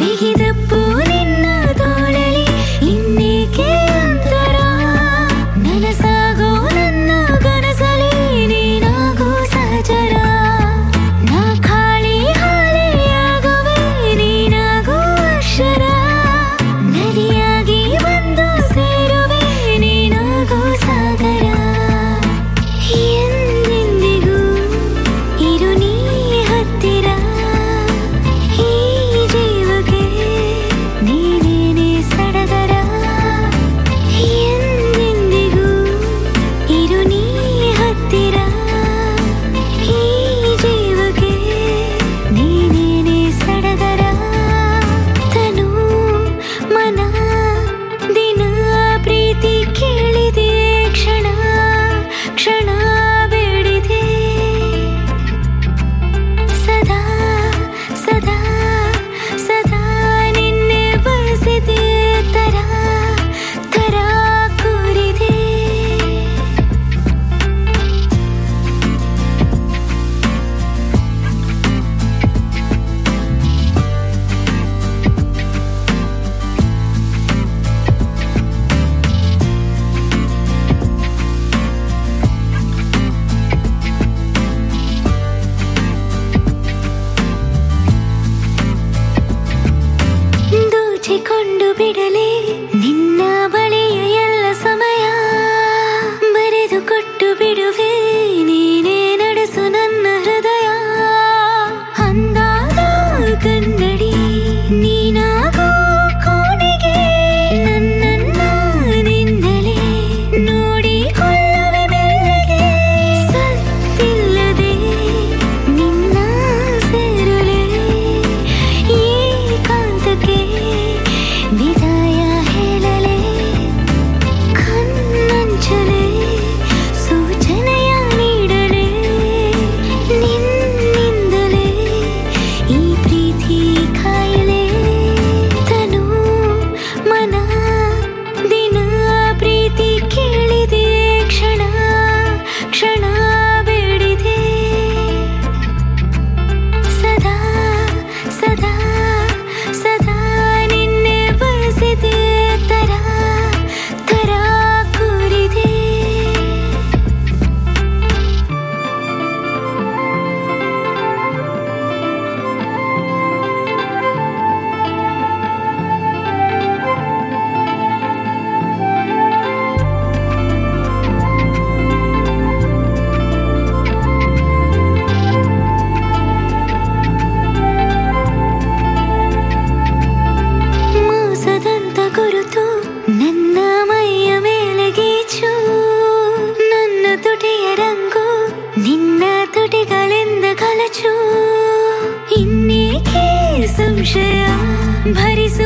ಬಿಗಿದಪ್ಪು ನಿನ್ನ ತೋಳಲಿ ಇನ್ನೇಕೆ ಅಂತರ ನನಸಾಗೋ ನನ್ನ ಕನಸಲಿ ನೀನಾಗೋ ಸಹಚರ ನಾ ಖಾಲಿ ಹಾಲಿಯಾಗುವೆ ನೀನಾಗೋ ಅಕ್ಷರ ನದಿಯಾಗಿ ಬಂದು ಸೇರುವೆ ನೀನಾಗೋ ಸಾಗರ ಎಂದೆಂದಿಗೂ ಇರು ನೀ ಹತ್ತಿರ ಈ ಜೀವಕ್ಕೆ ನೀನೇನೆ ಸಡಗರ ಎಂದೆಂದಿಗೂ ಇರು ನೀ ಹತ್ತಿರ ಈ ಜೀವಕ್ಕೆ ನೀನೇನೆ ಸಡಗರ ತನು ಮನ ದಿನ ಪ್ರೀತಿ ಕೇಳಿದೆ ಕ್ಷಣ ಕ್ಷಣ ಬೇಡಿದೆ ಸದಾ ಸದಾ ಸದಾ ನಿನ್ನೆ ಬಯಸಿದೆ ತರ ತರ ಕೋರಿದೆ ದೋಚಿಕೊಂಡು ಬಿಡಲೇ ನಿನ್ನ ಬಳಿಯ ಎಲ್ಲ ಸಮಯ ಬರೆದು ಕೊಟ್ಟು ಬಿಡುವೆ ನೀನೇ ನಡೆಸು ನನ್ನ ಹೃದಯ ಅಂದಾದ ಕನ್ನಡಿ ನೀನಾಗೋ ಕೋಣೆಗೆ ನನ್ನನ್ನ ನಿನ್ನಲೇ ನೋಡಿಕೊಳ್ಳುವೆ ಮೆಲ್ಲಗೆ ಸತ್ತಿಲ್ಲದೆ ನಿನ್ನ ಸೇರುಲೆ ಏಕಾಂತಕ್ಕೆ ವಿದಾಯ ಹೇಳಲೆ ಕಣ್ಣಂಚಲೆ ಸೂಚನೆಯ ನೀಡಲೆ ನಿನ್ನಿಂದಲೇ ಈ ಪ್ರೀತಿ ಕಾಯಲೆ ತನು ಮನ ದಿನ ಪ್ರೀತಿ ಕೇಳಿದೆ ಕ್ಷಣ ಕ್ಷಣ ಬೇಡಿದೆ ಸದಾ ಸದಾ ಸದಾ ನಿನ್ನೆ ಬಯಸಿದೆ ತರ ತರ ಕೋರಿದೆ ಮೋಸದಂತ ಗುರುತು ನನ್ನ ಮೈಯ ಮೇಲೆ ಗೀಚು ನನ್ನ ತುಟಿಯ ರಂಗು ನಿನ್ನ ತುಟಿಗಳಿಂದ ಕಲಚು ಇನ್ನೇಕೆ ಸಂಶಯ ಭರಿಸು